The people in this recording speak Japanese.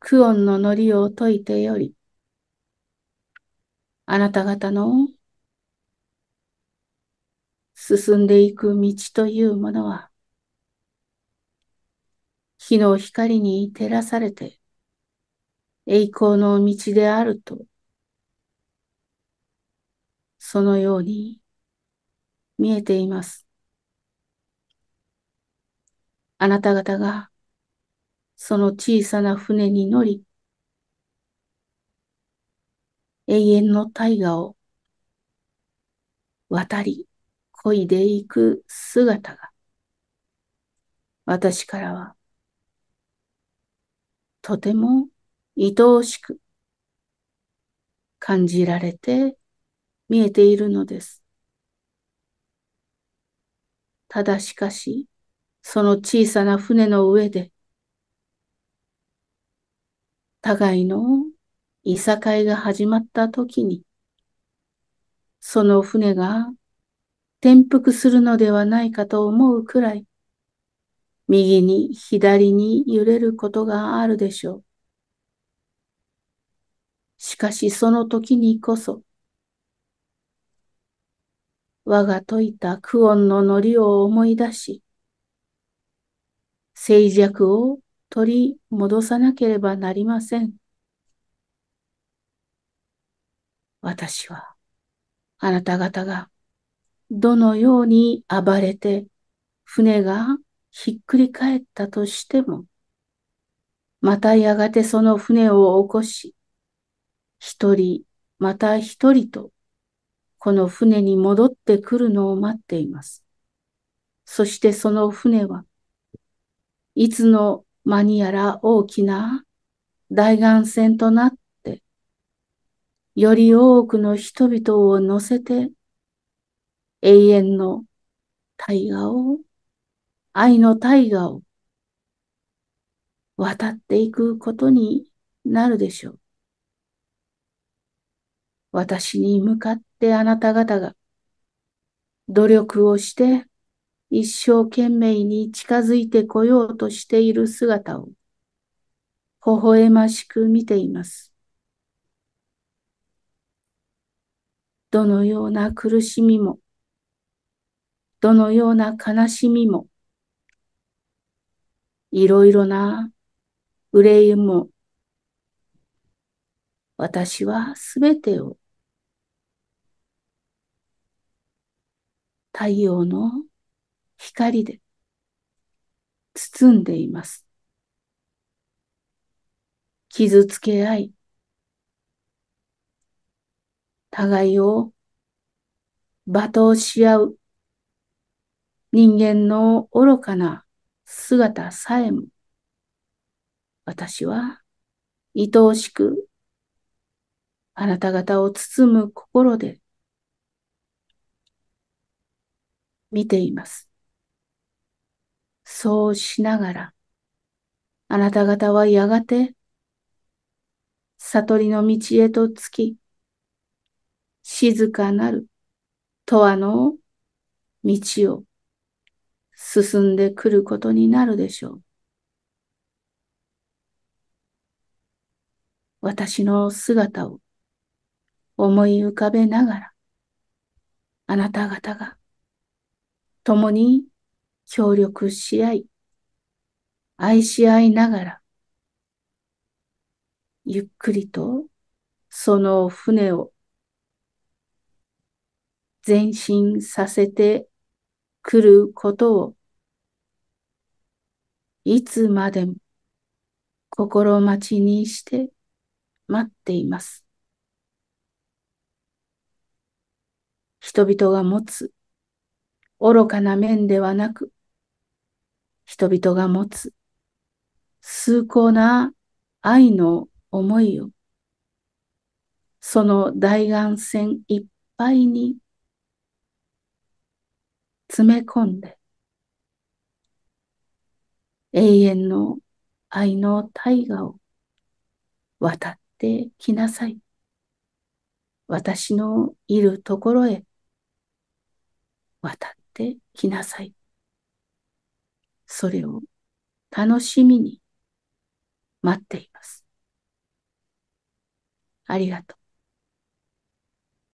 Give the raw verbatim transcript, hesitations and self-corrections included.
苦音の糊を解いてより、あなた方の進んでいく道というものは、火の光に照らされて栄光の道であると、そのように見えています。あなた方がその小さな船に乗り、永遠の大河を渡り、漕いでいく姿が、私からはとても愛おしく感じられて見えているのです。ただしかし、その小さな船の上で、互いのいさかいが始まったときに、その船が転覆するのではないかと思うくらい、右に左に揺れることがあるでしょう。しかしその時にこそ、我が解いた苦音の糊を思い出し、静寂を取り戻さなければなりません。私はあなた方がどのように暴れて船がひっくり返ったとしても、またやがてその船を起こし、一人また一人とこの船に戻ってくるのを待っています。そしてその船はいつの間にやら大きな大岸船となって、より多くの人々を乗せて永遠の大河を、愛の大河を渡っていくことになるでしょう。私に向かってあなた方が努力をして一生懸命に近づいてこようとしている姿を微笑ましく見ています。どのような苦しみも、どのような悲しみも、いろいろな憂いも、私はすべてを太陽の光で包んでいます。傷つけ合い、互いを罵倒し合う人間の愚かな姿さえも、私は愛おしくあなた方を包む心で見ています。そうしながら、あなた方はやがて悟りの道へとつき、静かなる永遠の道を進んでくることになるでしょう。私の姿を思い浮かべながら、あなた方が共に協力し合い、愛し合いながら、ゆっくりとその船を前進させてくることを、いつまでも心待ちにして待っています。人々が持つ愚かな面ではなく、人々が持つ崇高な愛の思いを、その大岸線いっぱいに詰め込んで、永遠の愛の大河を渡ってきなさい。私のいるところへ渡ってきなさい。それを楽しみに待っています。 ありがとう。